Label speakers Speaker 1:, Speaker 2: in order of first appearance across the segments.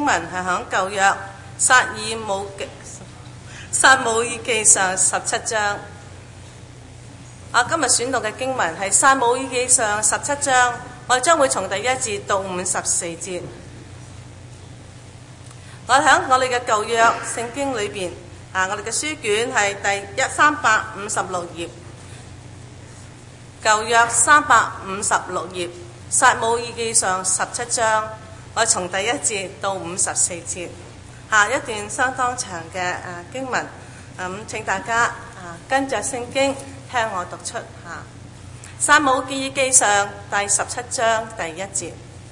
Speaker 1: 經文係響舊約撒母耳記上17章。今日選讀嘅經文係撒母耳記上17章，我哋將會從第1節到54節。我喺我哋嘅舊約聖經裏邊，我哋嘅書卷係第356頁，舊約356頁，撒母耳記上17章，我哋從第1節到54節，一段相當長嘅經文，請大家跟着聖經聽我讀出。撒母耳記上第17章第1節。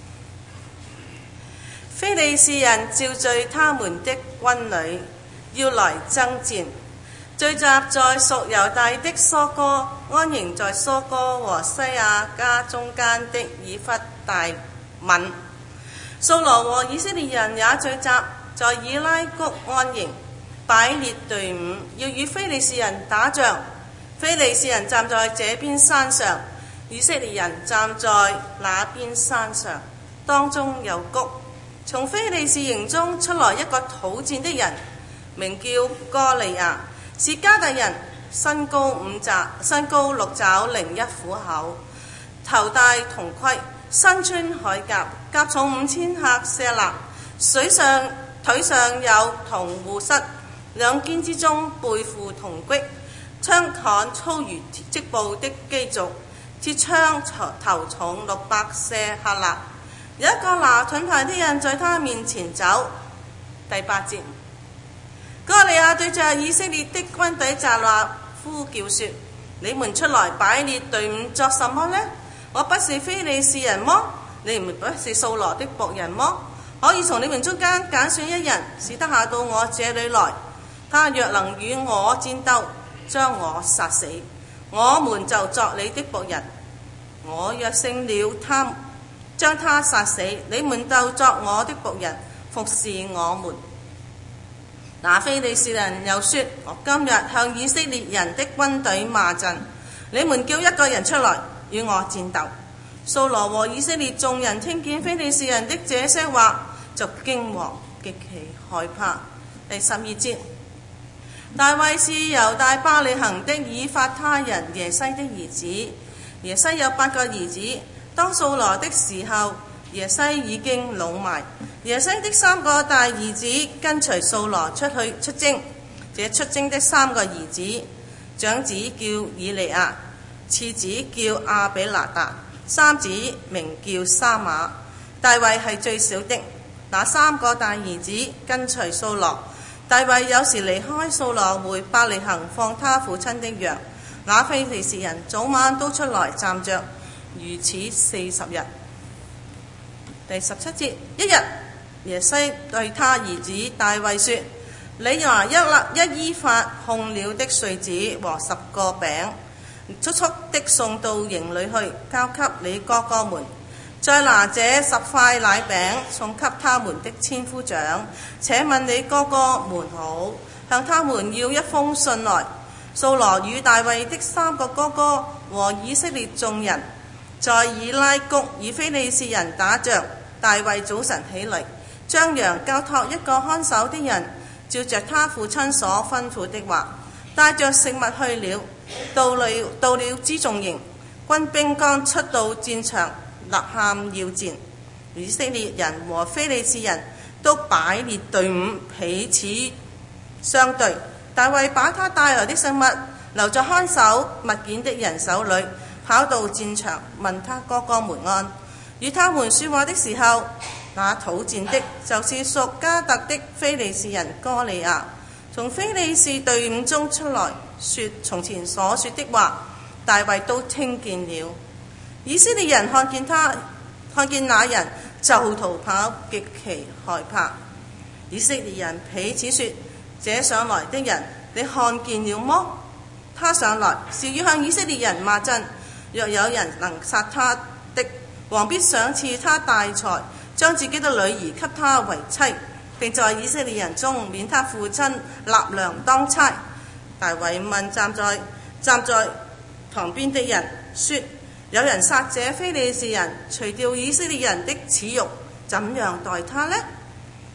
Speaker 1: 非利士人召聚他們的軍旅，要來爭戰，聚集在屬猶大的疏哥，安營在疏哥和西亞家中間的以弗大憫。掃羅和以色列人也聚集在以拉谷安營，擺列隊伍，要與非利士人打仗。非利士人站在這邊山上，以色列人站在那邊山上，當中有谷。從非利士營中出來一個討戰的人，名叫哥利亞，是迦特人，身高6肘零1虎口，頭戴銅盔，身穿鎧甲，甲重5000克舍勒，腿上有銅護膝，兩肩之中背負銅戟，槍桿粗如織布的機軸，鐵槍頭重600舍客勒。有一個拿盾牌的人在他面前走。第8節，哥利亞對着以色列的軍隊站立，呼叫說：你們出來擺列隊伍作什麼呢？我不是非利士人麼？你們不是掃羅的僕人麼？可以從你們中間揀選一人，使他下到我這裏來。他若能與我戰鬥，將我殺死，我們就作你的僕人。我若勝了他，將他殺死，你們就作我的僕人，服侍我們。那非利士人又說：我今日向以色列人的軍隊罵陣，你們叫一個人出來與我戰鬥。掃羅和以色列眾人聽見非利士人的這些話，就驚惶極其害怕。第12節，大衛是猶大巴利恆的以法他人耶西的兒子，耶西有8個兒子。當掃羅的時候，耶西已經老邁。耶西的3個大兒子跟隨掃羅出征。這出征的3個兒子，長子叫以利亞，次子叫亞比拿達，三子名叫沙馬。大衛係最小的。那3個大兒子跟隨掃羅。大衛有時離開掃羅回伯利恆放他父親的羊。那非利士人早晚都出來站着，如此40日。第17節，一日，耶西對他兒子大衛說：你拿一伊法控了的穗子和10個餅，速速的送到營裏去，交給你哥哥們。再拿這10塊奶餅送給他們的千夫長，且問你哥哥們好，向他們要一封信來。掃羅與大衛的3個哥哥和以色列眾人在以拉谷與非利士人打仗。大衛早晨起來，將羊交託一個看守的人，照着他父親所吩咐的話，帶着食物去了。到了輜重營，軍兵剛出到戰場，吶喊要戰。以色列人和非利士人都擺列隊伍，彼此相對。大衛把他帶來的食物留在看守物件的人手裏，跑到戰場，問他哥哥們安。與他們說話的時候，那討戰的就是屬迦特的非利士人哥利亞，從非利士隊伍中出來，說從前所說的話，大衛都聽見了。以色列人看見那人就逃跑，極其害怕。以色列人彼此說：這上來的人，你看見了麼？他上來是要向以色列人罵陣，若有人能殺他的，王必賞賜他大財，將自己的女兒給他為妻，並在以色列人中免他父親納糧當差。大衛問站在旁邊的人說：有人殺這非利士人，除掉以色列人的恥辱，怎樣待他呢？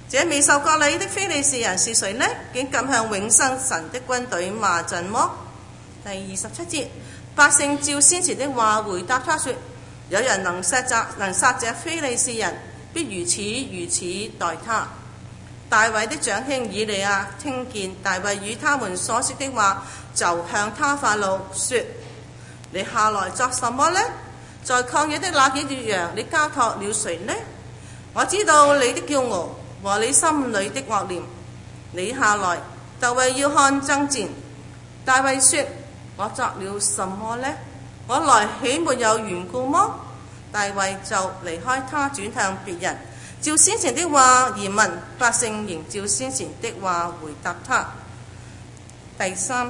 Speaker 1: 這未受割禮的非利士人是誰呢？竟敢向永生神的軍隊罵陣麼？第27節，百姓照先前的話回答他說：有人能殺這非利士人，必如此待他。大衛的長兄以利亞聽見大衛與他們所說的話，就向他發怒，說：你下來作什麼呢？在曠野的那幾隻羊，你交託了誰呢？我知道你的驕傲和你心裏的惡念。你下來就為要看爭戰。大衛說：我作了什麼呢？我來豈沒有緣故麼？大衛就離開他，轉向別人，照先前的話而問，百姓仍照先前的話回答他。第31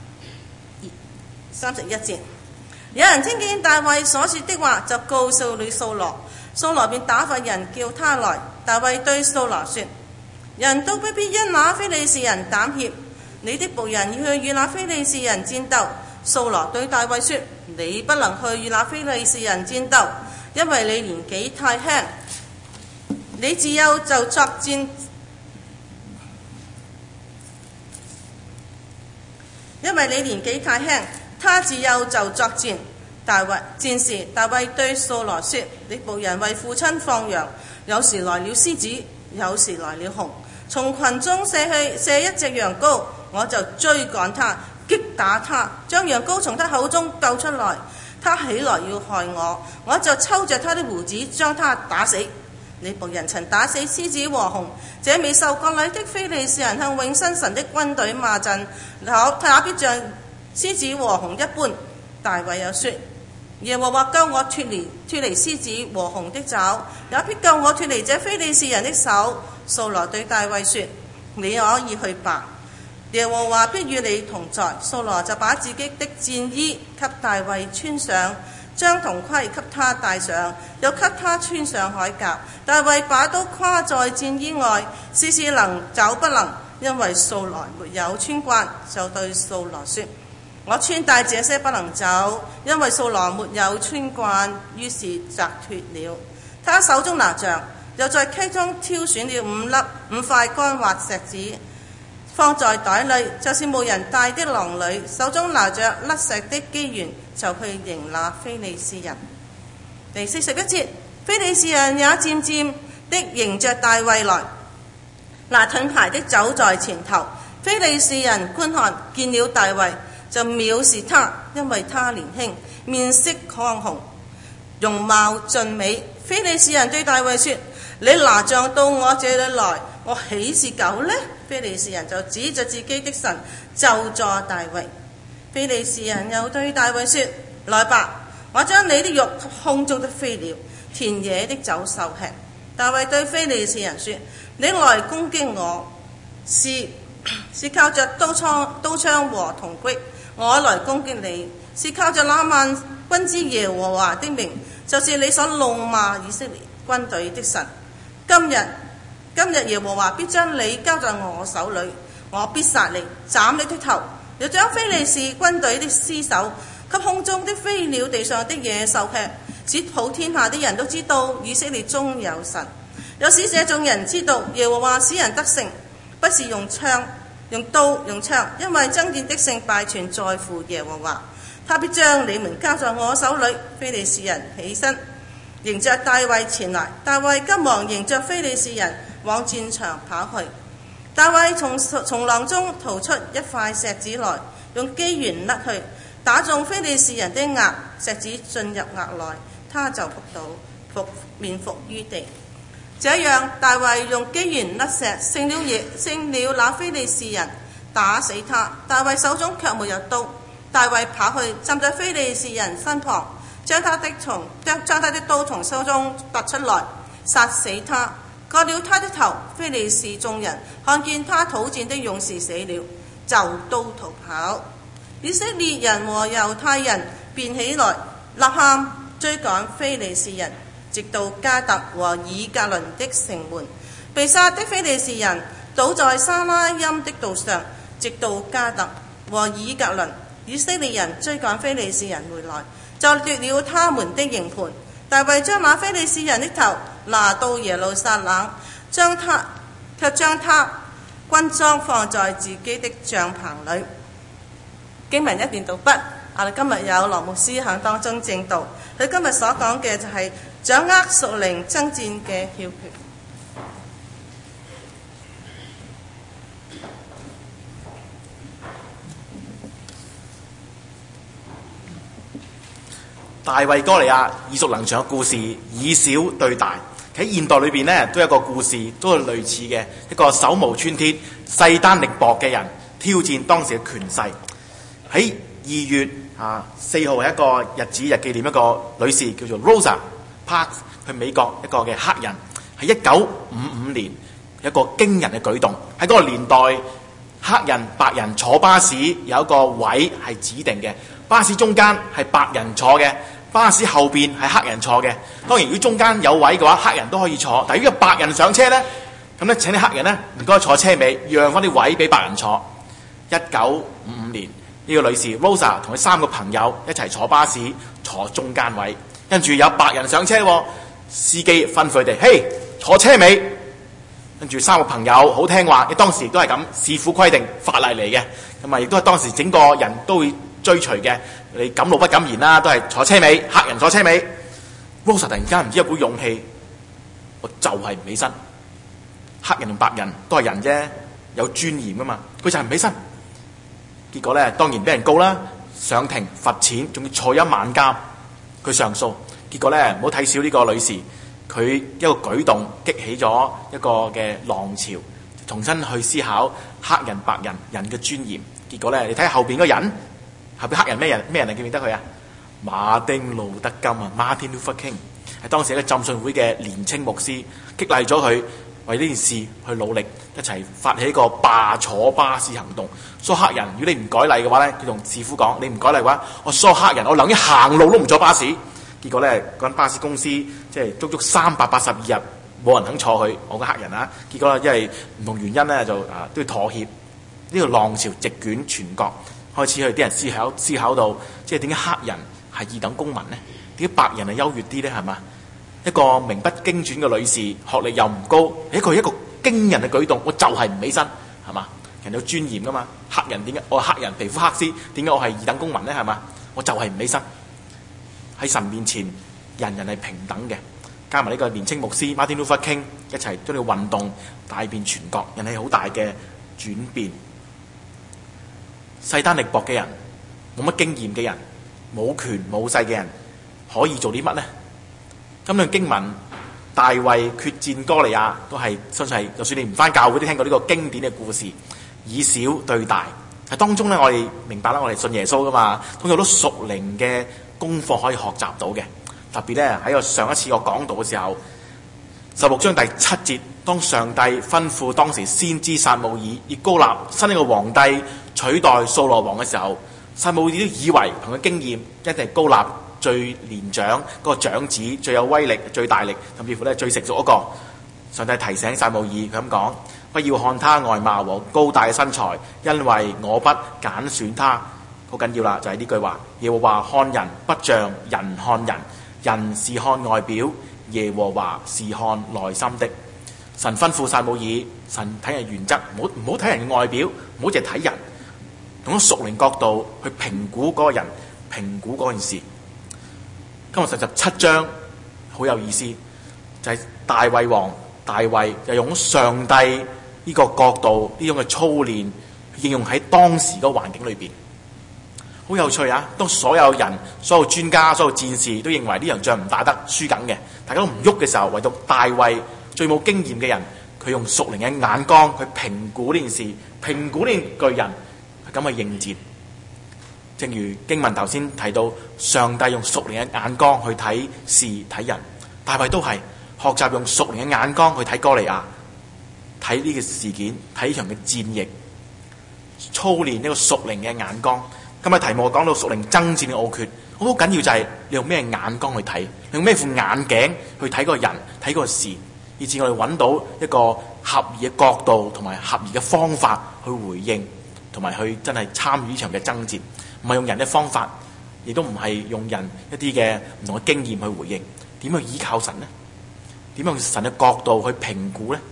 Speaker 1: 節，有人聽見大衛所說的話，就告訴了掃羅。掃羅便打發人叫他來。大衛對掃羅說：人都不必因那非利士人膽怯，你的僕人要去與那非利士人戰鬥。掃羅對大衛說：你不能去與那非利士人戰鬥，因為你年紀太輕，你自幼就作戰。因為你年紀太輕，他自幼就作戰。戰時，大衛對掃羅說：你僕人為父親放羊，有時來了獅子，有時來了熊，從群中射一隻羊羔，我就追趕他，擊打他，將羊羔從他口中救出來。他起來要害我，我就抽着他的鬍子將他打死。你僕人曾打死獅子和熊，這未受割禮的非利士人向永生神的軍隊罵陣，也必像獅子和熊一般。大衛又說：耶和華救我脫離獅子和熊的爪，也必救我脫離這非利士人的手。掃羅對大衛說：你可以去吧，耶和華必與你同在。掃羅就把自己的戰衣給大衛穿上，將銅盔給他戴上，又給他穿上鎧甲。大衛把刀跨在戰衣外，試試能走不能，因為素來沒有穿慣，就對掃羅說：我穿戴這些不能走，因為掃羅沒有穿慣，於是摘脫了。他手中拿杖，又在溪中挑選了五塊乾滑石子，放在袋裏，就是無人帶的囊裏，手中拿着甩石的機緣，就去迎那非利士人。第41節，非利士人也漸漸的迎着大衛來，拿盾牌的走在前頭。非利士人觀看見了大衛，就藐視他，因為他年輕，面色亢紅，容貌俊美。非利士人對大衛說：你拿杖到我這裏來，我豈是狗呢？非利士人就指着自己的神咒詛大衛。非利士人又對大衛說：來吧，我將你的肉給空中的飛鳥、田野的走獸吃。大衛對非利士人說：你來攻擊我，是靠着刀槍和銅戟；我來攻擊你，是靠着那萬軍之耶和華的名，就是你所怒罵以色列軍隊的神。今日耶和華必將你交在我手裏，我必殺你，斬你的頭，又將非利士軍隊的屍首給空中的飛鳥、地上的野獸吃，使普天下的人都知道以色列中有神，又使這眾人知道耶和華使人得勝，不是用槍、用刀、用槍，因為爭戰的勝敗全在乎耶和華。他必將你們交在我手裏。非利士人起身迎着大衛前來，大衛急忙迎着非利士人往戰場跑去。大衛從叢廊中掏出一塊石子來，用機緣甩去，打中非利士人的額，石子進入額內，他就仆倒，面伏於地。這樣，大衛用機緣甩石勝了那非利士人，打死他。大衛手中卻沒有刀。大衛跑去站在非利士人身旁，將他的刀從手中拔出來，殺死他，割了他的頭。非利士眾人看見他討戰的勇士死了，就都逃跑。以色列人和猶太人便起來吶喊追趕非利士人，直到加特和以革倫的城門。被殺的非利士人倒在沙拉音的道上，直到加特和以革倫。以色列人追趕非利士人回來，就奪了他們的營盤。大衛將那非利士人的頭拿到耶路撒冷，將卻將他軍裝放在自己的帳棚裏。經文一段讀畢，我哋今日有羅牧師喺當中證道，佢今日所講嘅就係掌握屬靈爭戰嘅竅訣。
Speaker 2: 大衛哥利亞耳熟能詳嘅故事，以小對大。喺現代裏邊呢，都有一個故事，都係類似嘅一個手無寸鐵、勢單力薄嘅人挑戰當時嘅權勢。喺2月4號係一個日子，日紀念一個女士叫做 Rosa Parks， 去美國一個嘅黑人，係1955年一個驚人嘅舉動。喺嗰個年代，黑人白人坐巴士有一個位係指定嘅，巴士中間係白人坐嘅，巴士後邊係黑人坐嘅。當然如果中間有位嘅話，黑人都可以坐。但係如果白人上車呢，咁咧請啲黑人呢唔該坐車尾，讓翻啲位俾白人坐。1955年呢個女士 Rosa 同佢3個朋友一齊坐巴士，坐中間位，跟住有白人上車，司機吩咐佢哋：嘿，坐車尾。跟住3個朋友好聽話，當時亦都係咁，市府規定法例嚟嘅，咁啊亦都係當時整個人都會追隨嘅。你敢怒不敢言啦，都係坐車尾，黑人坐車尾。Rosa 突然間唔知有股勇氣，我就係唔起身。黑人同白人都係人啫，有尊嚴噶嘛，佢就係唔起身。結果咧，當然俾人告啦，上庭罰錢，仲要坐1晚監。佢上訴，結果咧，唔好睇小呢個女士，佢一個舉動激起咗一個嘅浪潮，重新去思考黑人白人人嘅尊嚴。結果咧，你睇下後邊嗰人，後邊黑人咩人你記唔記得佢啊？馬丁路德金啊 ，Martin Luther King 係當時一個浸信會嘅年青牧師，激勵咗佢為呢件事去努力，一齊發起一個罷坐巴士行動。所有黑人，如果你唔改例嘅話咧，佢同市府講：你唔改例嘅話，我所有黑人我寧願行路都唔坐巴士。結果咧，嗰間巴士公司即係足足382日冇人肯坐佢，我個黑人啊。結果因為唔同原因咧，就都要妥協。呢個浪潮席捲全國，開始去啲人思考到，即係點解黑人係二等公民呢？點解白人係優越啲呢？係嘛？一個名不經傳嘅女士，學歷又唔高，一個驚人嘅舉動，我就係唔起身，係嘛？人有尊嚴噶嘛？黑人點解我黑人皮膚黑啲？點解我係二等公民呢？係嘛？我就係唔起身。喺神面前，人人係平等嘅。加埋呢個年青牧師 Martin Luther King 一齊將呢個運動帶遍全國，引起好大嘅轉變。勢單力薄嘅人，冇乜經驗嘅人，冇權冇勢嘅人，可以做啲乜呢？今段經文，大衛決戰哥利亞，都係相信係，就算你唔返教會都聽過呢個經典嘅故事，以小對大。喺當中咧，我哋明白啦，我哋信耶穌噶嘛，通常好多屬靈嘅功課可以學習到嘅。特別咧喺上一次我講道嘅時候，16章第7節，當上帝吩咐當時先知撒母耳要膏立新一個皇帝取代掃羅王嘅時候，撒母耳都以為憑佢經驗一定係膏立最年長嗰個長子，最有威力、最大力，甚至乎咧最成熟嗰個。上帝提醒撒母耳，佢咁講：不要看他外貌和高大嘅身材，因為我不揀選他。好緊要啦，就係呢句話。耶和華看人不像人看人，人是看外表，耶和華是看內心的。神吩咐撒母耳，神睇人原則，唔好睇人嘅外表，唔好淨係睇人，用咗屬靈角度去評估嗰個人，評估嗰件事。今日17章好有意思，就係大衛王大衛就用上帝呢個角度，呢種嘅操練應用喺當時個環境裏邊，好有趣啊！當所有人、所有專家、所有戰士都認為呢場仗唔打得，輸緊嘅，大家都唔喐嘅時候，唯獨大衛最冇經驗嘅人，佢用屬靈嘅眼光去評估呢件事，評估呢巨人，係咁去應戰。正如經文頭先提到，上帝用屬靈嘅眼光去睇事睇人，大衛都係學習用屬靈嘅眼光去睇哥利亞，睇呢個事件，睇呢場嘅戰役，操練呢個屬靈嘅眼光。今日題目講到屬靈爭戰嘅奧訣，好緊要就係你用咩眼光去睇，你用咩副眼鏡去睇嗰個人，睇嗰個事，以至我哋揾到一個合宜嘅角度同埋合宜嘅方法去回應，同埋去真係參與呢場嘅爭戰。唔係用人嘅方法，亦都唔係用人一啲嘅唔同嘅經驗去回應。點去依靠神呢？點用神嘅角度去評估呢？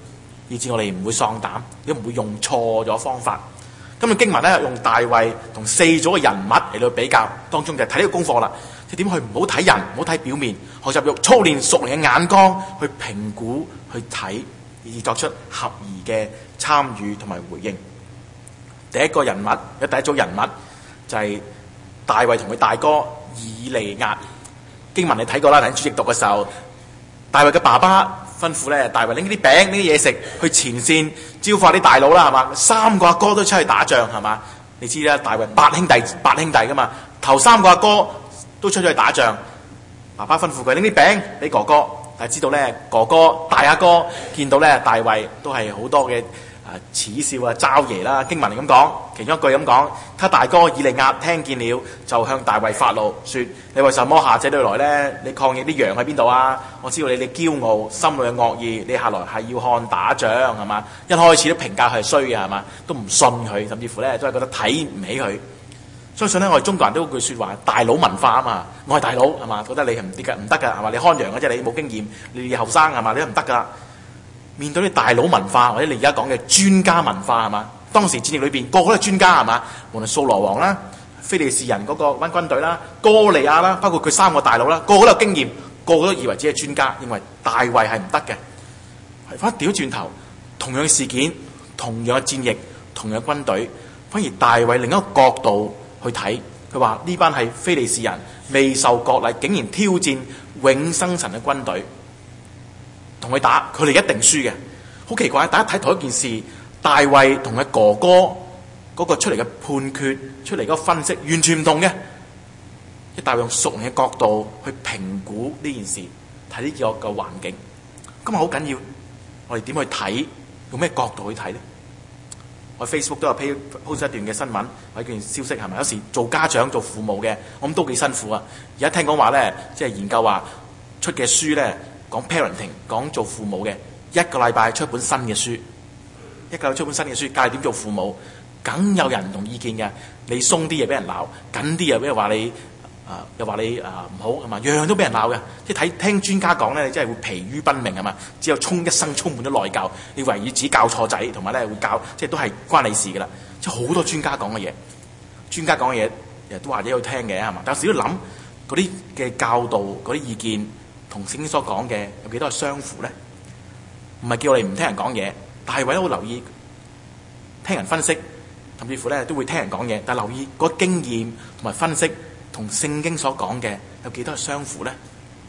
Speaker 2: 以致我哋唔會喪膽，亦唔會用錯咗方法。今日經文咧用大衛同4組嘅人物嚟到比較，當中就係睇呢個功課啦，即係點去唔好睇人，唔好睇表面，學習用操練屬靈嘅眼光去評估、去睇，以作出合宜嘅參與同埋回應。第一個人物，第一組人物就係大衛同佢大哥以利押。經文你睇過啦，喺主席讀嘅時候，大衛嘅爸爸吩咐咧，大衛拎啲餅、拎啲嘢食去前線招呼啲大佬啦，係嘛？3個阿哥都出去打仗，係嘛？你知啦，大衛8兄弟噶嘛，頭3個阿哥都出咗去打仗。爸爸吩咐佢拎啲餅俾哥哥，但係知道咧，哥哥大阿哥見到咧大衛都係好多嘅恥笑啊、嘲爺啦。經文係咁講，其中一句咁講：他大哥以利押聽見了，就向大衛發怒，說：你為什麼下這裏來呢？你抗議啲羊喺邊度啊？我知道你驕傲，心裏嘅惡意，你下來係要看打仗係嘛？一開始都評價佢係衰嘅係嘛？都唔信佢，甚至乎咧都係覺得睇唔起佢。相信咧我哋中國人都有句説話：大佬文化啊嘛，我係大佬係嘛？覺得你係唔得㗎係嘛？你看羊嘅啫，你冇經驗，你後生係嘛？你都唔得㗎。面對啲大佬文化，或者你而家講嘅專家文化係嘛？當時戰役裏邊個個都係專家係嘛？無論掃羅王啦、非利士人嗰個班軍隊啦、哥利亞啦，包括佢3個大佬啦，個個都有經驗，個個都以為自己係專家，認為大衛係唔得嘅。係翻調轉頭，同樣嘅事件、同樣嘅戰役、同樣嘅軍隊，反而大衛另一個角度去睇，佢話呢班係非利士人未受割禮，竟然挑戰永生神嘅軍隊。同佢打，佢哋一定輸嘅。好奇怪，大家睇同一件事，大衛同佢哥哥嗰個出嚟嘅判決、出嚟嗰個分析完全唔同嘅。一大衛用屬靈嘅角度去評估呢件事，睇呢個嘅環境。今日好緊要，我哋點去睇？用咩角度去睇呢？我 Facebook 都有 post 一段嘅新聞或者段消息係咪？有時做家長、做父母嘅，我諗都幾辛苦啊。而家聽講話咧，即係研究話出嘅書咧。講 parenting， 講做父母嘅，一個禮拜出一本新嘅書，教你點做父母，梗有人唔同意見嘅。你鬆啲嘢俾人鬧，緊啲嘢俾人話你，又話你唔好係嘛，樣樣都俾人鬧嘅。即係聽專家講咧，你真係會疲於奔命係嘛，只有一生充滿咗內疚，你為以自己教錯仔，同埋咧會教，即係都係關你事噶啦。即係好多專家講嘅嘢，專家講嘅嘢，其實都話者要聽嘅係嘛，但有時都諗嗰啲嘅教導，嗰啲意見。同聖經所講嘅有幾多係相符咧？唔係叫我哋唔聽人講嘢，大衛都好留意聽人分析，甚至乎咧都會聽人講嘢，但係留意嗰個經驗同埋分析同聖經所講嘅有幾多係相符咧？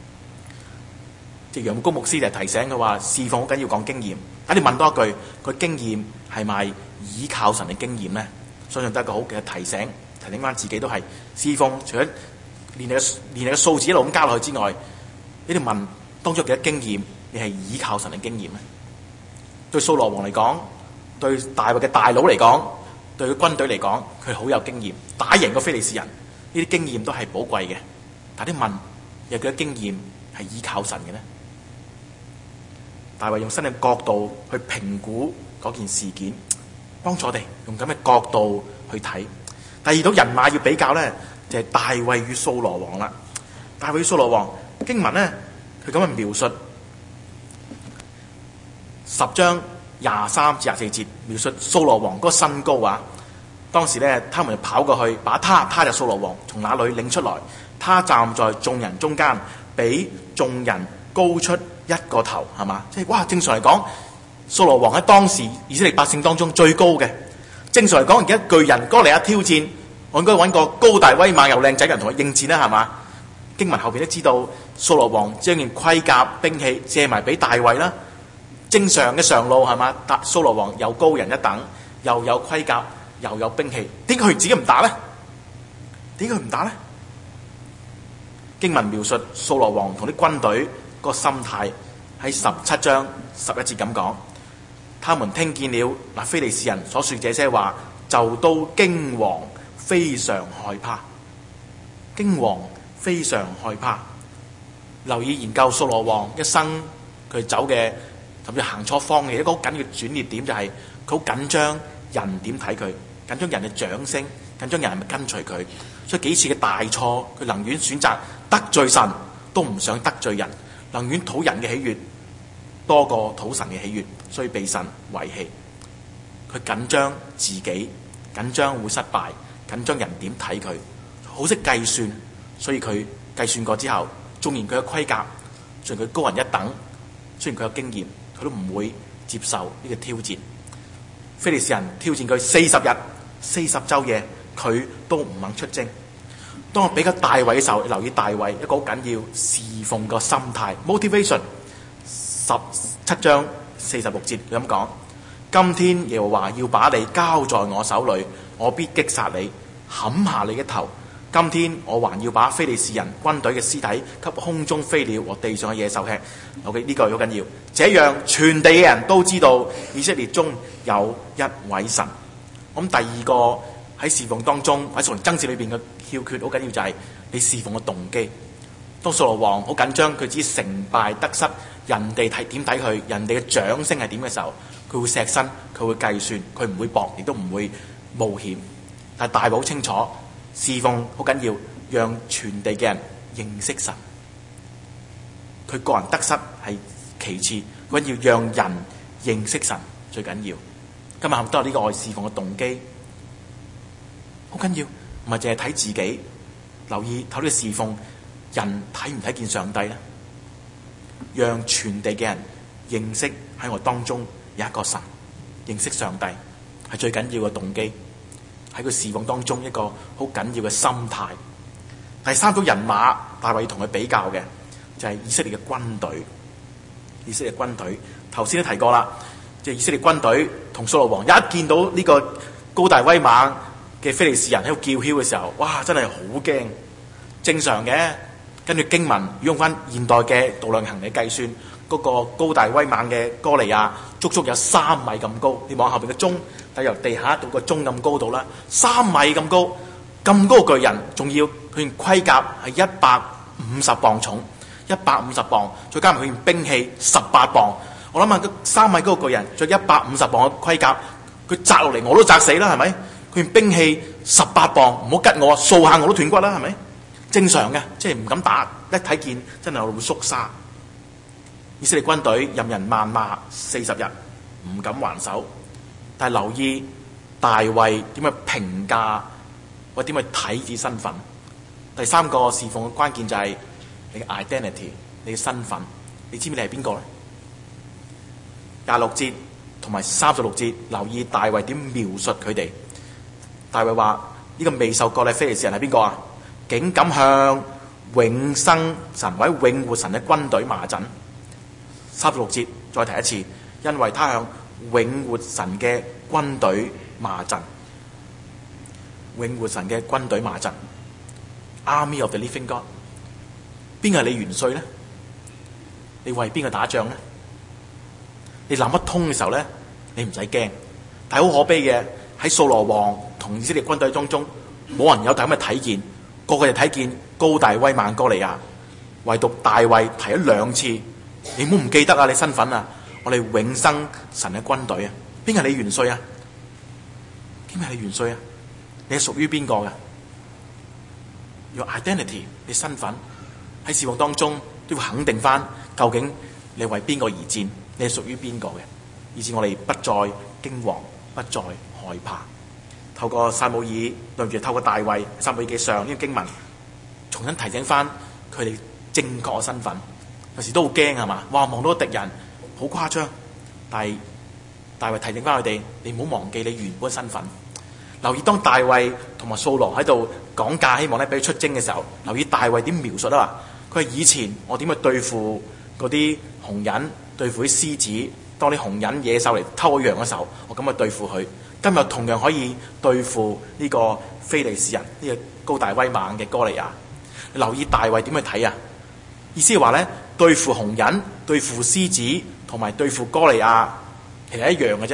Speaker 2: 即係楊牧師就提醒佢話：侍奉好緊要講經驗。但你問多一句，個經驗係咪倚靠神嘅經驗咧？相信都係一個好嘅提醒翻自己都係侍奉。除咗連你嘅數字一路咁加落去之外，你哋問當中有幾多經驗？你係倚靠神嘅經驗咧？對掃羅王嚟講，對大衛嘅大佬嚟講，對佢軍隊嚟講，佢好有經驗，打贏個非利士人，呢啲經驗都係寶貴嘅。但係你問有幾多經驗係倚靠神嘅咧？大衛用新嘅角度去評估嗰件事件，幫助我哋用咁嘅角度去睇。第二組人馬要比較咧，就係大衛與掃羅王啦。大衛與掃羅王。經文咧，佢咁樣描述10章23至24節，描述掃羅王嗰個身高啊。當時咧，他們就跑過去，把他就掃羅王從那裏領出來。他站在眾人中間，比眾人高出一個頭，係嘛？即係哇！正常嚟講，掃羅王喺當時以色列百姓當中最高嘅。正常嚟講，而家巨人哥利亞挑戰，我應該揾個高大威猛又靚仔嘅人同佢應戰啦，係嘛？經文後邊都知道，掃羅王將件盔甲兵器借埋俾大衛啦。正常嘅常路係嘛？掃羅王又高人一等，又有盔甲，又有兵器，點解佢自己唔打咧？經文描述掃羅王同啲軍隊個心態喺17章11節咁講，他們聽見了嗱非利士人所說這些話，就都驚惶，非常害怕。驚惶。非常害怕。留意研究掃羅王一生佢走嘅，甚至行錯方嘅一個好緊要轉捩點，就係佢好緊張人點睇佢，緊張人嘅掌聲，緊張人係咪跟隨佢。所以幾次嘅大錯，佢寧願選擇得罪神，都唔想得罪人，寧願討人嘅喜悅多過討神嘅喜悅。 所以被神遺棄。佢緊張自己，緊張會失敗，緊張人點睇佢，好識計算，所以佢計算過之後，縱然佢有盔甲，雖然佢高人一等，雖然佢有經驗，佢都唔會接受呢個挑戰。非利士人挑戰佢40日40晝夜，佢都唔肯出征。當我俾咗大衛嘅時候，留意大衛一個好緊要侍奉個心態 motivation。17章46節佢咁講：今天耶和華要把你交在我手裏，我必擊殺你，砍下你嘅頭。今天我還要把非利士人軍隊嘅屍體給空中飛鳥和地上嘅野獸吃。OK， 呢個好緊要。這樣全地嘅人都知道以色列中有一位神。咁第二個喺侍奉當中喺屬靈爭戰裏邊嘅竅訣好緊要，就係你侍奉嘅動機。當掃羅王好緊張，佢知成敗得失，人哋睇點睇佢，人哋嘅掌聲係點嘅時候，佢會錫身，佢會計算，佢唔會搏，亦都唔會冒險。但係大衛好清楚，侍奉好緊要，讓全地嘅人認識神。佢個人得失係其次，佢要讓人認識神最緊要。今日都有呢個愛侍奉嘅動機，好緊要，唔係淨係睇自己。留意睇呢個侍奉，人睇唔睇見上帝咧？讓全地嘅人認識喺我當中有一個神，認識上帝係最緊要嘅動機。喺佢侍奉當中一個好緊要嘅心態。第三組人馬，大衛同佢比較嘅就係以色列嘅軍隊。以色列軍隊頭先都提過啦，即係以色列軍隊同掃羅王一見到呢個高大威猛嘅非利士人喺度叫囂嘅時候，哇！真係好驚。正常嘅，跟住經文用翻現代嘅度量衡嚟計算，嗰個高大威猛嘅哥利亞足足有3米咁高。你望後邊嘅鐘，但由地下到個鐘咁高度啦，3米咁高，咁高嘅巨人，仲要佢件盔甲係150磅重，150磅，再加埋佢件兵器18磅。我諗下，個3米高嘅巨人着150磅嘅盔甲，佢砸落嚟我都砸死啦，係咪？佢件兵器18磅，唔好吉我，掃下我都斷骨啦，係咪？正常嘅，即係唔敢打，一睇見真係會縮沙。以色列軍隊任人謾罵40日，唔敢還手。但係留意大衛點樣評價或點樣睇自己身份。第三個侍奉嘅關鍵就係你嘅 identity， 你嘅身份。你知唔知你係邊個咧？26節同埋36節，留意大衛點描述佢哋。大衛話：呢個未受割禮非利士人係邊個啊？竟敢向永生神或者永活神嘅軍隊罵陣。36節再提一次，因為他向永活神嘅軍隊罵陣。永活神嘅軍隊罵陣 Army of the Living God。邊個係你元帥咧？你為邊個打仗咧？你諗得通嘅時候咧，你唔使驚。但係好可悲嘅，喺掃羅王同以色列軍隊當中，冇人有咁嘅睇見。個個就睇見高大威猛哥利亞，唯獨大衛提咗2次。你唔好唔記得啊！你身份啊，我哋永生神嘅軍隊啊，邊個係你元帥啊？邊個係你元帥啊？你係屬於邊個嘅？Your identity， 你身份喺侍奉當中都要肯定翻，究竟你為邊個而戰？你係屬於邊個嘅？以致我哋不再驚惶，不再害怕。透過撒母耳，對住透過大衛，撒母耳記上呢個經文，重新提醒翻佢哋正確嘅身份。有時都好驚係嘛？哇！望到敵人好誇張，但係大衛提醒翻佢哋，你唔好忘記你原本嘅身份。留意當大衛同埋掃羅喺度講價，希望咧俾佢出征嘅時候，留意大衛點描述啊？佢係以前我點去對付嗰啲紅人，對付啲獅子，當啲紅人野獸嚟偷羊嘅時候，我咁去對付佢。今日同樣可以對付呢個非利士人，呢個高大威猛嘅哥利亞。你留意大衛點去睇啊？意思係話咧，對付紅人、對付獅子同埋對付哥利亞，其實一樣嘅啫，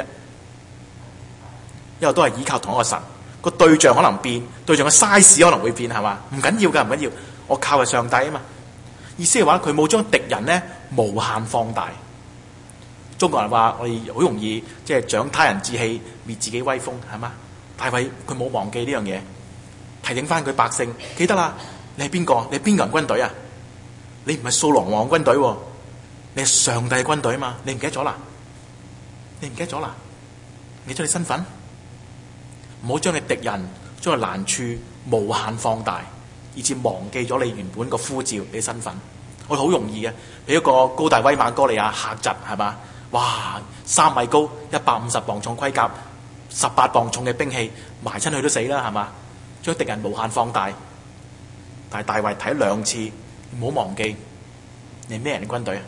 Speaker 2: 因為都係依靠同一個神。個對象可能變，對象嘅 size 可能會變，係嘛？唔緊要㗎，唔緊要，我靠係上帝啊嘛。意思係話佢冇將敵人咧無限放大。中國人話我哋好容易即係長他人志氣，滅自己威風，係嘛？大衛佢冇忘記呢樣嘢，提醒翻佢百姓，記得啦，你係邊個？你係邊個人軍隊啊？你唔係掃羅王軍隊喎，你係上帝軍隊啊嘛？你唔記得咗啦？ 你唔記得咗啦？你將你身份，唔好將你敵人將佢難處無限放大，以致忘記咗你原本個呼召，你身份。我哋好容易嘅，俾一個高大威猛哥利亞嚇窒，係嘛？哇！3米高，150磅重盔甲，18磅重嘅兵器，埋親佢都死啦，係嘛？將敵人無限放大。但係大衛睇2次，唔好忘記你係咩人嘅軍隊啊？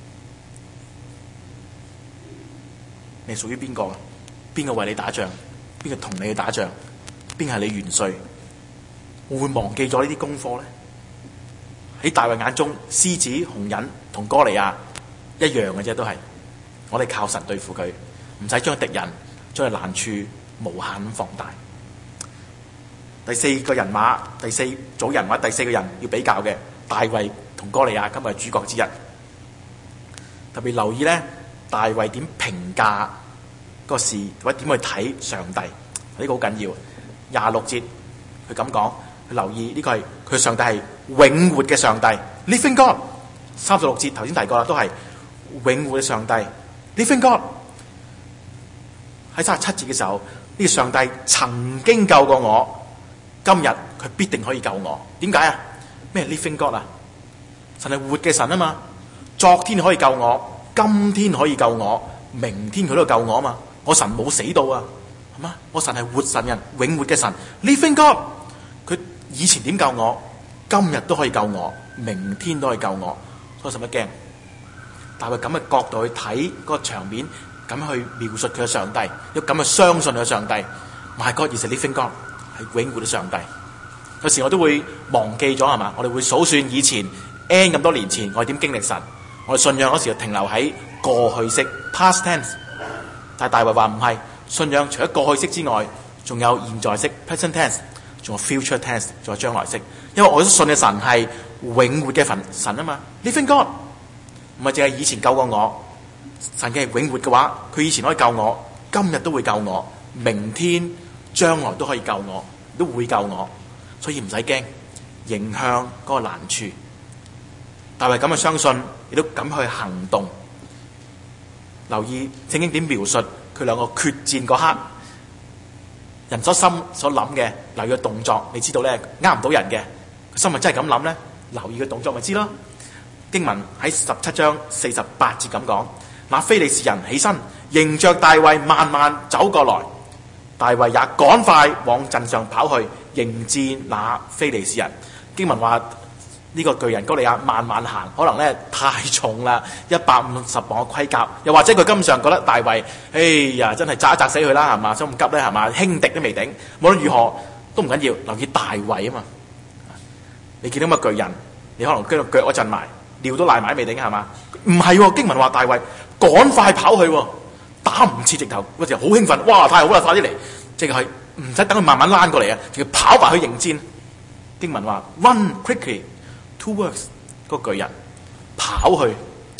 Speaker 2: 你屬於邊個？邊個為你打仗？邊個同你去打仗？邊個係你元帥？會唔會忘記咗呢啲功課咧？喺大衛眼中，獅子、紅人同哥利亞一樣嘅啫，都係我哋靠神對付佢，唔使將敵人將佢難處無限咁放大。第4個人馬，第4組人或者第4個人要比較嘅，大衛同哥利亞今日係主角之一。特別留意咧，大衛點評價個事，或者點去睇上帝，呢個好緊要。26節佢咁講，佢留意呢個係佢上帝係永活嘅上帝 ，Living God。36節頭先提過啦，都係永活嘅上帝 ，Living God。喺37節嘅時候，呢個上帝曾經救過我。今日佢必定可以救我，點解啊？咩 Living God 啊？神係活嘅神啊嘛，昨天可以救我，今天可以救我，明天佢都救我啊嘛。我神冇死到啊，係嘛？我神係活神人，永活嘅神 Living God。佢以前點救我，今日都可以救我，明天都可以救我，所以使乜驚？但係咁嘅角度去睇嗰個場面，咁去描述佢嘅上帝，要咁去相信佢嘅上帝。My God is a Living God。係永活嘅上帝。有時我都會忘記咗，係嘛？我哋會數算以前 N 咁多年前我哋點經歷神。我哋信仰嗰時就停留喺過去式 past tense， 但係大衛話唔係，信仰除咗過去式之外，仲有現在式 present tense， 仲有 future tense， 仲有將來式。因為我都信嘅神係永活嘅神啊嘛 ，Living God， 唔係淨係以前救過我。神嘅係永活嘅話，佢以前可以救我，今日都會救我，明天將來都可以救我，都會救我，所以唔使驚迎向嗰個難處。大衛咁去相信，亦都咁去行動。留意聖經點描述佢兩個決戰嗰刻，人所心所諗嘅，留意個動作，你知道咧呃唔到人嘅。佢心係真係咁諗咧，留意個動作咪知咯。經文喺17章48節咁講：那非利士人起身，迎着大衛慢慢走過來。大衛也趕快往陣上跑去迎戰那非利士人。經文話呢個巨人哥利亞慢慢行，可能咧太重啦，150磅嘅盔甲，又或者佢根本上覺得大衛，哎呀真係砸一砸死佢啦，係嘛？所以咁急咧，係嘛？輕敵都未頂。無論如何都唔緊要，留意大衛啊嘛。你見到乜巨人，你可能跟住腳一震埋，尿都賴埋未頂，係嘛？唔係喎，經文話大衛趕快跑去喎。打唔切直頭，嗰時好興奮，哇！太好啦，快啲嚟！即係唔使等佢慢慢躝過嚟啊，直接跑埋去迎戰。經文話 run quickly towards 嗰個巨人，跑去。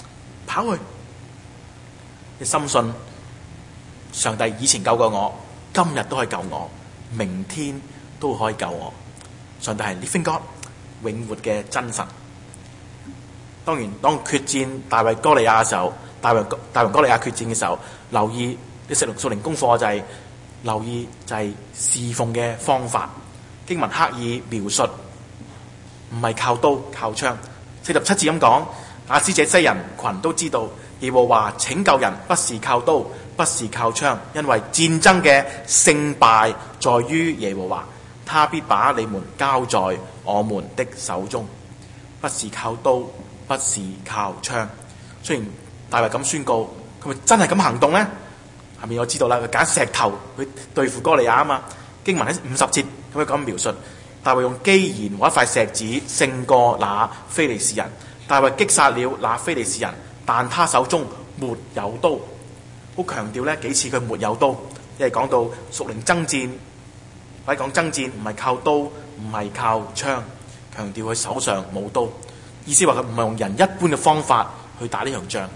Speaker 2: 你深信上帝以前救過我，今日都可以救我，明天都可以救我。上帝係 Living God， 永活嘅真神。當然，當決戰大衛哥利亞嘅時候，大衛哥利亞決戰嘅時候，留意啲屬靈功課就係留意就係侍奉嘅方法。經文刻意描述，唔係靠刀靠槍。47節咁講，亞斯這些人群都知道耶和華拯救人不是靠刀，不是靠槍，因為戰爭嘅勝敗在於耶和華，他必把你們交在我們的手中。不是靠刀，不是靠槍。雖然大衛咁宣告，佢咪真係咁行動咧？下面我知道啦，佢揀石頭去對付哥利亞啊嘛。經文喺50節咁樣咁描述，大衛用機弦和一塊石子勝過那非利士人。大衛擊殺了那非利士人，但他手中沒有刀。好強調咧幾次佢沒有刀，因為講到屬靈爭戰，或者講爭戰唔係靠刀，唔係靠槍，強調佢手上冇刀，意思話佢唔係用人一般嘅方法去打呢場仗。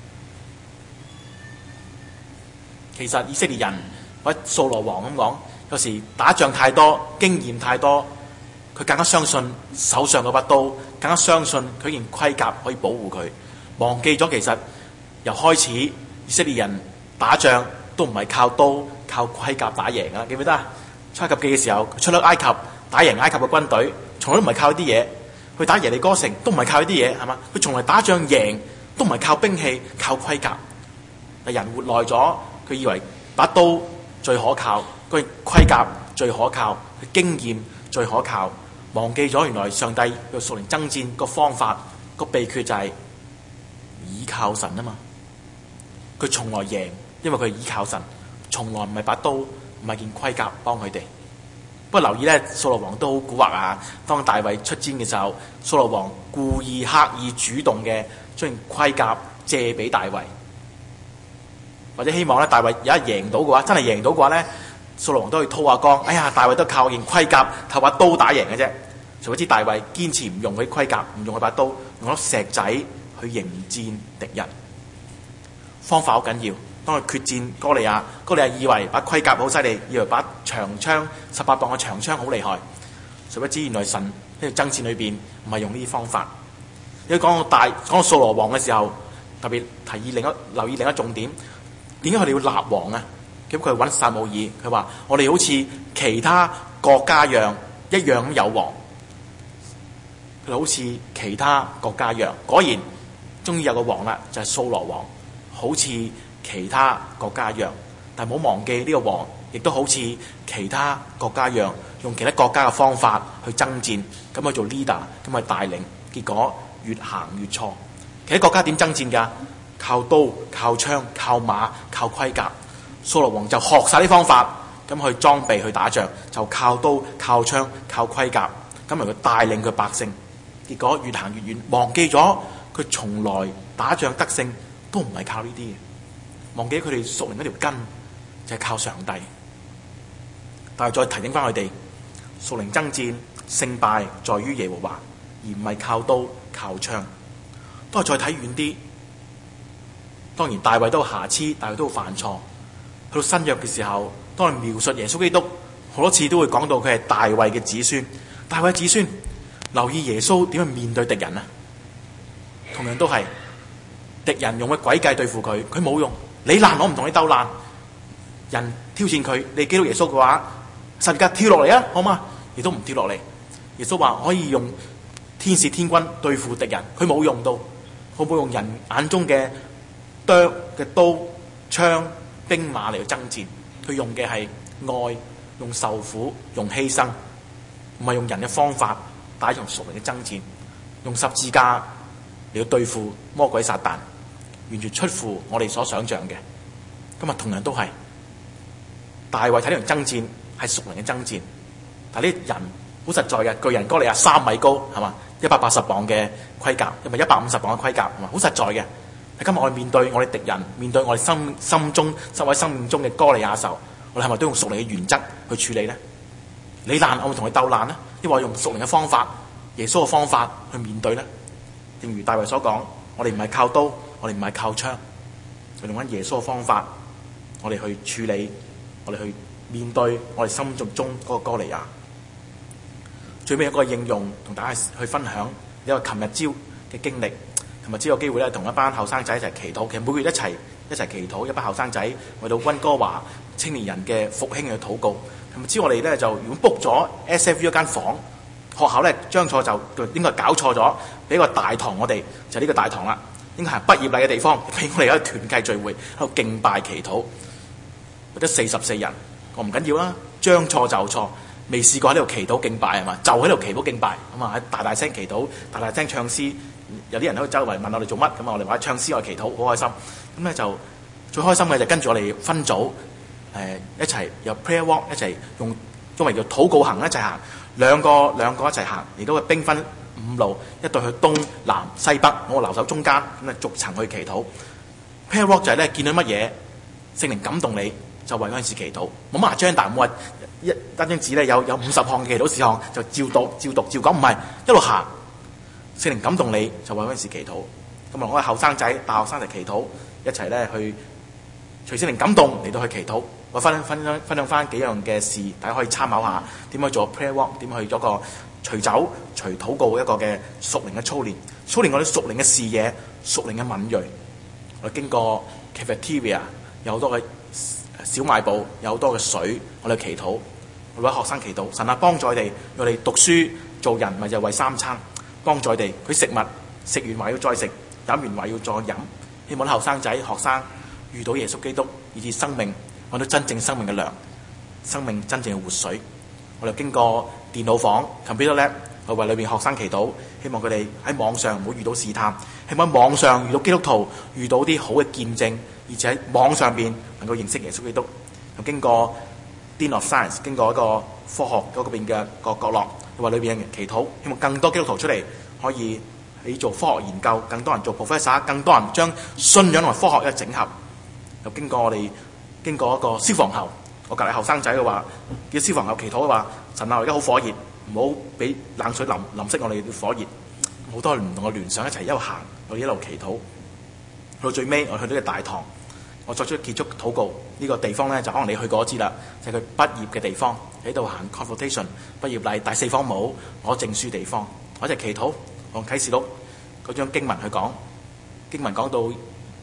Speaker 2: 其實以色列人或者掃羅王咁講，有時打仗太多，經驗太多，佢更加相信手上嗰把刀，更加相信佢件盔甲可以保護佢，忘記咗其實由開始以色列人打仗都唔係靠刀靠盔甲打贏啊！記唔記得啊？出埃及記嘅時候，佢出咗埃及打贏埃及嘅軍隊，從來都唔係靠啲嘢。去打耶利哥城都唔係靠啲嘢，係嘛？佢從來打仗贏都唔係靠兵器靠盔甲。但人活耐咗，佢以為把刀最可靠，佢盔甲最可靠，佢經驗最可靠，忘記咗原來上帝嘅屬靈爭戰個方法個秘訣就係倚靠神啊嘛。佢從來贏，因為佢倚靠神，從來唔係把刀，唔係件盔甲幫佢哋。不過留意咧，掃羅王都好蠱惑啊！當大衛出戰嘅時候，掃羅王故意刻意主動嘅將盔甲借俾大衛，或者希望咧大衛有一贏到嘅話，真係贏到嘅話咧，掃羅王都可以韜下光。哎呀，大衛都靠件盔甲、靠把刀打贏嘅啫。誰不知大衛堅持唔用佢盔甲，唔用佢把刀，用粒石仔去迎戰敵人。方法好緊要。當佢決戰哥利亞，哥利亞以為把盔甲好犀利，以為把長槍18磅嘅長槍好厲害，誰不知原來神呢個爭戰裏邊唔係用呢啲方法。如果講到掃羅王嘅時候，特別留意另一重點，點解佢哋要立王啊？咁佢揾撒母耳，佢話我哋好似其他國家一樣咁有王，佢好似其他國家一樣，果然終於有個王啦，就係掃羅王，好似其他國家一樣，但係唔好忘記呢個王亦都好似其他國家一樣，用其他國家嘅方法去爭戰，咁去做 leader，咁去帶領，結果越行越錯。其他國家點爭戰㗎？靠刀、靠槍、靠馬、靠盔甲。掃羅王就學晒啲方法，咁去裝備去打仗，就靠刀、靠槍、靠盔甲，咁嚟佢帶領佢百姓，結果越行越遠，忘記咗佢從來打仗得勝都唔係靠呢啲嘢。忘記佢哋屬靈嗰條根就係靠上帝，但係再提醒翻佢哋，屬靈爭戰勝敗在於耶和華，而唔係靠刀靠槍。都係再睇遠啲，當然大衛都有瑕疵，大衛都有犯錯。去到新約嘅時候，當你描述耶穌基督，好多次都會講到佢係大衛嘅子孫。大衛嘅子孫，留意耶穌點去面對敵人啊？同樣都係敵人用嘅詭計對付佢，佢冇用。你爛我唔同你鬥爛，人挑戰佢，你基督耶穌嘅話，十字架跳落嚟啊，好嘛？亦都唔跳落嚟。耶穌話可以用天使天軍對付敵人，佢冇用到，佢冇用人眼中嘅刀、槍、兵馬嚟去爭戰，佢用嘅係愛，用受苦，用犧牲，唔係用人嘅方法打一場屬靈嘅爭戰，用十字架嚟去對付魔鬼撒旦。完全出乎我哋所想象嘅。今日同樣都係大衛睇呢場爭戰係屬靈嘅爭戰，但係呢人好實在嘅巨人哥利亞3米高，係嘛，180磅嘅盔甲，又咪150磅嘅盔甲，係嘛，好實在嘅。但今日我哋面對我哋敵人，面對我哋心中失喺生命中嘅哥利亞時候，我哋係咪都用屬靈嘅原則去處理呢？你爛我會同你鬥爛呢？抑或用屬靈嘅方法、耶穌嘅方法去面對呢？正如大衛所講，我哋唔係靠刀，我哋唔係靠槍，我哋用緊耶穌嘅方法，我哋去處理，我哋去面對我哋心目中嗰個哥利亞。最尾一個應用同大家去分享，一個琴日朝嘅經歷。琴日朝有機會咧，同一班後生仔一齊祈禱。其實每個月一齊祈禱，一班後生仔為到溫哥華青年人嘅復興去禱告。琴日朝我哋咧就如果 book 咗 SFU 一間房，學校咧將錯就應該搞錯咗，俾個大堂我哋就呢個大堂啦。應該係畢業禮嘅地方，俾我哋喺度團契聚會，喺度敬拜祈禱，得44人，我唔緊要啦，將錯就錯，未試過喺呢度祈禱敬拜係嘛，就喺度祈禱敬拜，咁啊喺大聲祈禱，大聲唱詩，有啲人喺度周圍問我哋做乜，咁啊我哋話唱詩我哋祈禱，好開心。咁咧就最開心嘅就跟住我哋分組，一齊有 prayer walk， 一齊用中文叫禱告行一齊行，兩個一齊行，亦都係兵分5路，一隊去東南西北，我留守中間，咁啊逐層去祈禱。prayer walk 就係咧見到乜嘢聖靈感動你，就為嗰陣時祈禱，冇乜張大，冇話一單張紙咧有50項嘅祈禱事項就照讀照講，唔係一路行，聖靈感動你就為嗰陣時祈禱。咁啊我係後生仔大學生嚟祈禱，一齊咧去隨聖靈感動嚟到去祈禱。我分享翻幾樣嘅事，大家可以參考下點樣做 prayer walk， 點去做個隨走隨禱告一個嘅屬靈嘅操練我哋屬靈嘅視野、屬靈嘅敏鋭。我經過 cafeteria 有好多嘅小賣部，有好多嘅水，我哋祈禱，我哋為學生祈禱，神啊幫助佢哋，我哋讀書做人咪就為三餐，幫助佢哋，佢食物食完話要再食，飲完話要再飲，希望啲後生仔學生遇到耶穌基督，以致生命揾到真正生命嘅糧，生命真正嘅活水。我哋經過電腦房 Computer Lab， 我為裏邊學生祈禱，希望佢哋喺網上唔好遇到試探，希望喺網上遇到基督徒，遇到啲好嘅見證，而且喺網上邊能夠認識耶穌基督。又經過 Dean of Science， 經過一個科學嗰邊嘅個角落，為裏邊嘅祈禱，希望更多基督徒出嚟可以喺做科學研究，更多人做 professor， 更多人將信仰同埋科學一整合。又經過我哋經過一個消防喉，我隔離後生仔嘅話，叫消防喉祈禱嘅話，神啊，而家好火熱，唔好俾冷水淋熄我哋啲火熱。好多唔同嘅聯想一齊一路行，我哋一路祈禱。去到最尾，我去到個大堂，我作出結束禱告。呢個地方咧就可能你去過知啦，就係佢畢業嘅地方，喺度行 convocation 畢業禮，戴四方帽攞證書地方。我一齊祈禱，用啟示錄嗰張經文去講，經文講到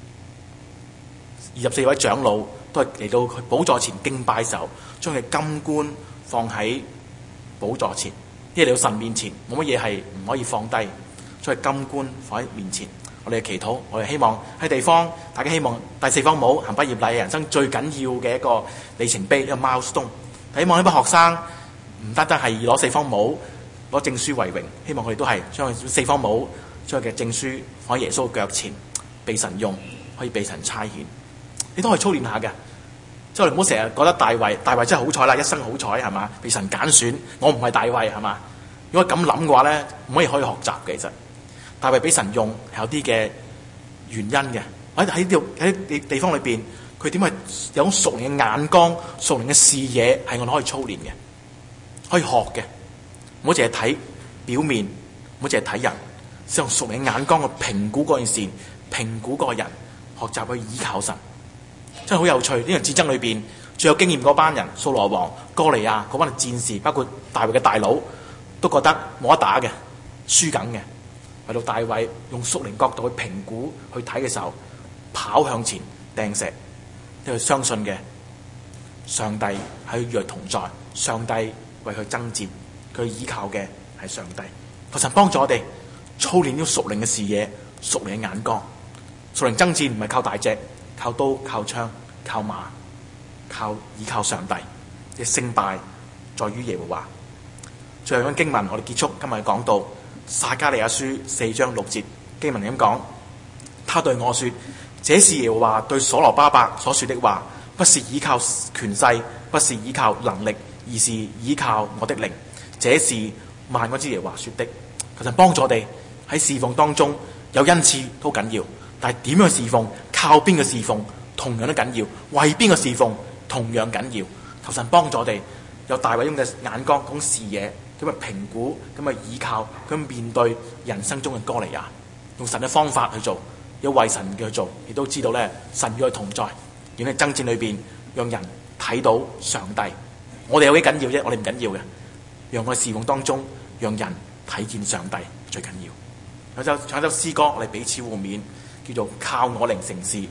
Speaker 2: 24位長老都係嚟到佢寶座前敬拜嘅時候，將佢金冠放喺寶座前，因為嚟到神面前冇乜嘢係唔可以放低，將佢金冠放喺面前。我哋祈禱，我哋希望喺地方，大家希望戴四方帽行畢業禮，人生最緊要嘅一個里程碑，一個 milestone。希望呢班學生唔單單係攞四方帽攞證書為榮，希望佢哋都係將佢四方帽將佢嘅證書放喺耶穌腳前，被神用，可以被神差遣。你都可以操練下嘅，即係我哋唔好成日覺得大衛真係好彩啦，一生好彩係嘛，被神揀選。我唔係大衛係嘛，如果咁諗嘅話咧，唔可以學習嘅。其實大衛俾神用係有啲嘅原因嘅。喺地方裏邊，佢點係有種屬靈嘅眼光、屬靈嘅視野，係我哋可以操練嘅，可以學嘅。唔好淨係睇表面，唔好淨係睇人，使用屬靈嘅眼光去評估嗰件事，評估嗰個人，學習去依靠神。真係好有趣！呢場戰爭裏邊最有經驗嗰班人，掃羅王、哥利亞嗰班戰士，包括大衛嘅大佬，都覺得冇得打嘅，輸緊嘅。唯到大衛用屬靈角度去評估、去睇嘅時候，跑向前掟石，因為相信嘅上帝喺與佢同在，上帝為佢爭戰，佢依靠嘅係上帝。求神幫助我哋操練呢屬靈嘅視野、屬靈嘅眼光。屬靈爭戰唔係靠大隻。靠刀、靠槍、靠馬，依靠上帝嘅勝敗，在於耶和華。最後一經文，我哋結束今日講到撒迦利亞書4章6節經文咁講：他對我說，這是耶和華對所羅巴伯所說的話，不是依靠權勢，不是依靠能力，而是依靠我的靈。這是萬軍之耶和華說的。求神幫助我哋喺侍奉當中有恩賜都緊要，但係點樣侍奉？靠邊個侍奉同樣都緊要，為邊個侍奉同樣緊要。求神幫助我哋有大衛咁嘅眼光、咁視野、咁嘅評估、咁嘅依靠、咁面對人生中嘅歌利亞，用神嘅方法去做，要為神嘅去做，亦都知道咧神與佢同在。而喺爭戰裏邊，讓人睇到上帝。我哋有幾緊要啫？我哋唔緊要嘅，讓我哋侍奉當中，讓人睇見上帝最緊要。唱一首詩歌，我哋彼此互勉。叫做靠我靈成事，